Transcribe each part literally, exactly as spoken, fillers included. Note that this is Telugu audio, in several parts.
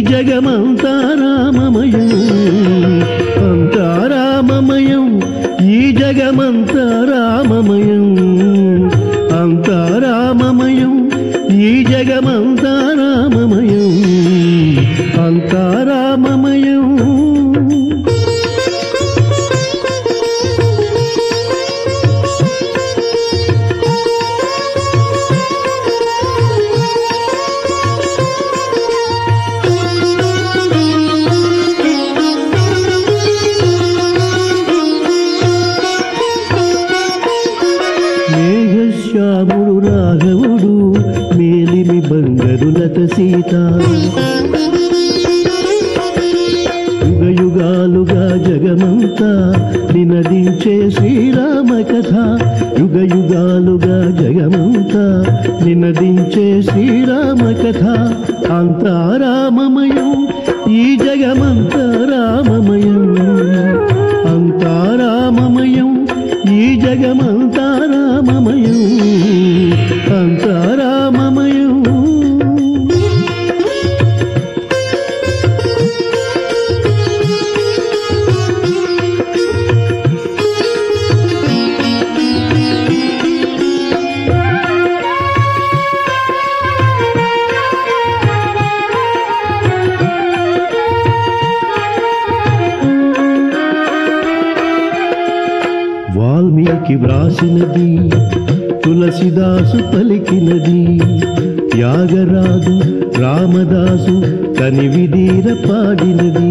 జగమంతా రామమయం అంతా రామమయం ఈ జగమంతా రామమయం అంతా రామమయం ఈ జగమంతా రామమయం అంతా రామమయం మేఘశ్యాముడు రాఘవుడు మేలిమి బంగరులత సీత యుగ యుగాలుగా జగమంతా నినదించే శ్రీరామ కథ యుగ యుగాలుగా జగమంతా నినదించే శ్రీరామ కథ అంతా రామమయం ఈ జగమంతా రామమయం అంతా రామమయం ఈ జగమంతా రామమయం అంతా రామమయం వాల్మీకి వ్రాసినది తులసిదాసు పలికినది త్యాగరాజు రామదాసు కనివిదీర పాడినది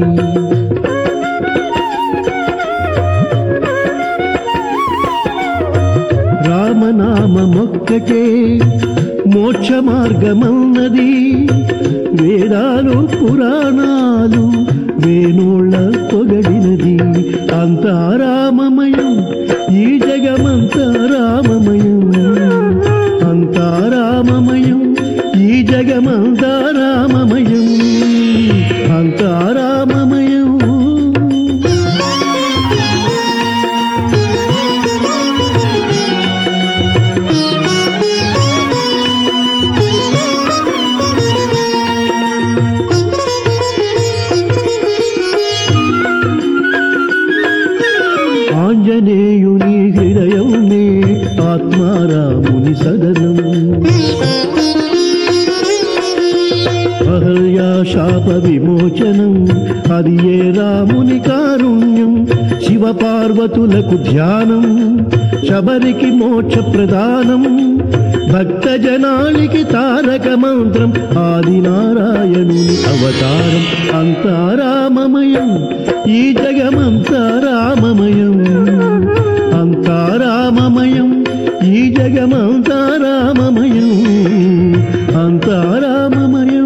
రామనామమొక్కటే మోక్ష మార్గమన్నది వేదాలు పురాణాలు వేణోళ్ళ పొగడినది అంతా రామమయం ఈ జగమంతా రామమయం అంతా రామమయం ఈ జగమంతా రామమయం అంతా రామమయం ఆంజనేయుని హృదయమే ఆత్మారాముని సదనం అహల్యా శాప విమోచనం అది ఏ రాముని కారుణ్యం శివ పార్వతులకు ధ్యానం శబరికి మోక్ష ప్రదానం భక్త జనానికి తారక మంత్రం ఆది నారాయణుని అవతారం అంతా రామమయం ఈ జగమంతా రామమయం అంతా రామమయం ఈ జగమంతా రామమయం అంతా రామమయం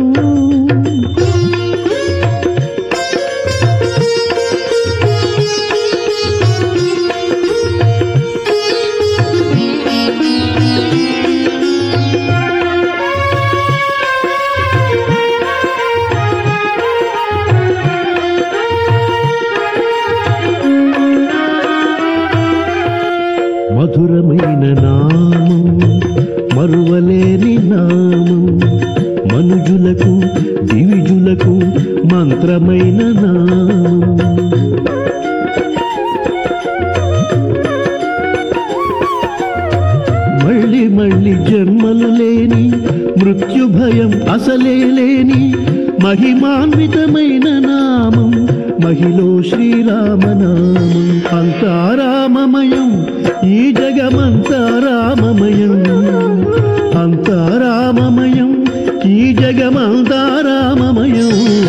మధురమైన నామం మరువలేని నామం మనుజులకు దివిజులకు మంత్రమైన నామం మళ్ళీ మళ్ళీ జన్మలు లేని మృత్యు భయం అసలే లేని మహిమాన్వితమైన నామం మహిలో శ్రీరామనామం అంతా రామమయం ఈ జగమంతా రామమయం అంతా రామమయం ఈ జగమంతా రామమయం